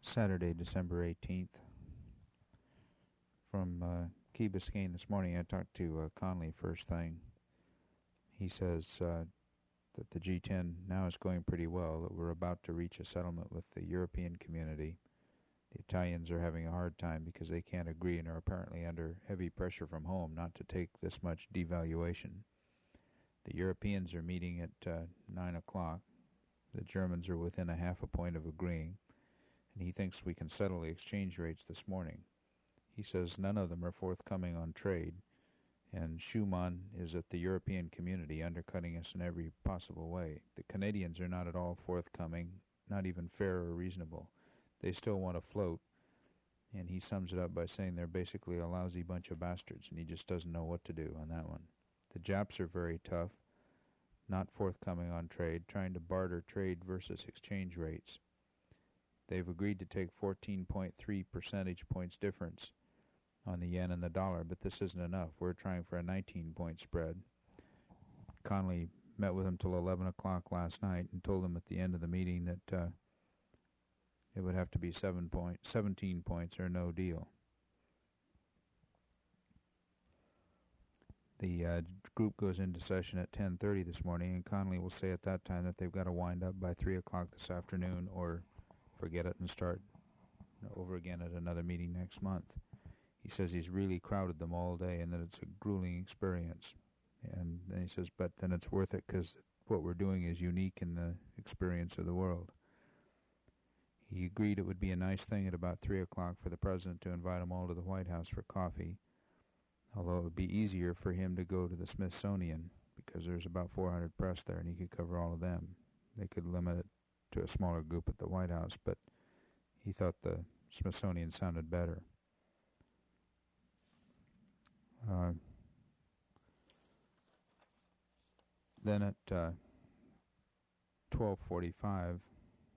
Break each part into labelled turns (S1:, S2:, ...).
S1: Saturday, December 18th. From Key Biscayne this morning, I talked to Conley first thing. He says that the G10 now is going pretty well, that we're about to reach a settlement with the European community. The Italians are having a hard time because they can't agree and are apparently under heavy pressure from home not to take this much devaluation. The Europeans are meeting at 9 o'clock. The Germans are within a half a point of agreeing, and he thinks we can settle the exchange rates this morning. He says none of them are forthcoming on trade, and Schumann is at the European community undercutting us in every possible way. The Canadians are not at all forthcoming, not even fair or reasonable. They still want to float, and he sums it up by saying they're basically a lousy bunch of bastards, and he just doesn't know what to do on that one. The Japs are very tough, not forthcoming on trade, trying to barter trade versus exchange rates. They've agreed to take 14.3 percentage points difference on the yen and the dollar, but this isn't enough. We're trying for a 19-point spread. Conley met with him till 11 o'clock last night and told him at the end of the meeting that it would have to be 17 points or no deal. The group goes into session at 10:30 this morning, and Conley will say at that time that they've got to wind up by 3 o'clock this afternoon or forget it and start over again at another meeting next month. He says he's really crowded them all day and that it's a grueling experience. And then he says, but then it's worth it because what we're doing is unique in the experience of the world. He agreed it would be a nice thing at about 3 o'clock for the president to invite them all to the White House for coffee, although it would be easier for him to go to the Smithsonian because there's about 400 press there and he could cover all of them. They could limit it to a smaller group at the White House, but he thought the Smithsonian sounded better. Then at 12:45,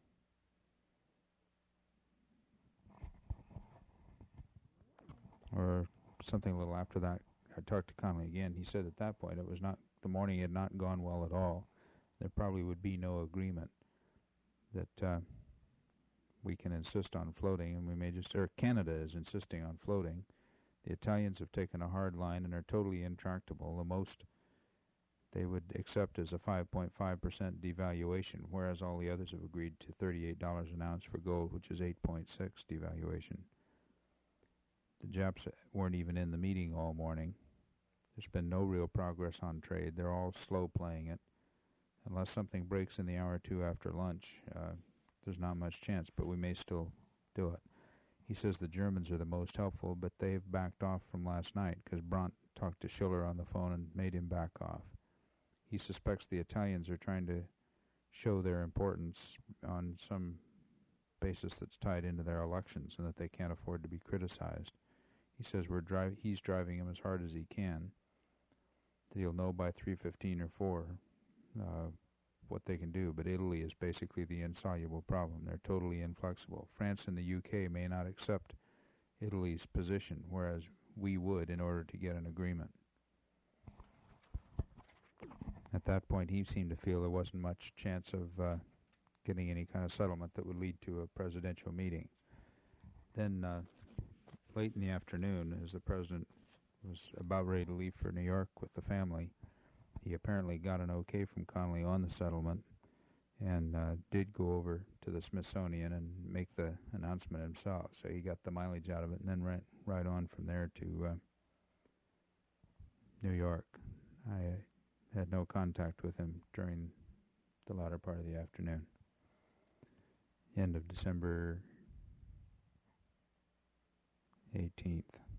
S1: or something a little after that, I talked to Conley again. He said at that point it was not, the morning had not gone well at all. There probably would be no agreement that we can insist on floating, and we may just, or Canada is insisting on floating. The Italians have taken a hard line and are totally intractable. The most they would accept is a 5.5% devaluation, whereas all the others have agreed to $38 an ounce for gold, which is 8.6 devaluation. The Japs weren't even in the meeting all morning. There's been no real progress on trade. They're all slow playing it. Unless something breaks in the hour or two after lunch, there's not much chance, but we may still do it. He says the Germans are the most helpful, but they've backed off from last night because Brandt talked to Schiller on the phone and made him back off. He suspects the Italians are trying to show their importance on some basis that's tied into their elections and that they can't afford to be criticized. He says he's driving him as hard as he can, that he'll know by 3:15 or 4 what they can do, but Italy is basically the insoluble problem. They're totally inflexible. France and the UK may not accept Italy's position, whereas we would in order to get an agreement. At that point, he seemed to feel there wasn't much chance of getting any kind of settlement that would lead to a presidential meeting. Then, late in the afternoon, as the president was about ready to leave for New York with the family, he apparently got an okay from Conley on the settlement and did go over to the Smithsonian and make the announcement himself. So he got the mileage out of it and then went right on from there to New York. I had no contact with him during the latter part of the afternoon. End of December 18th.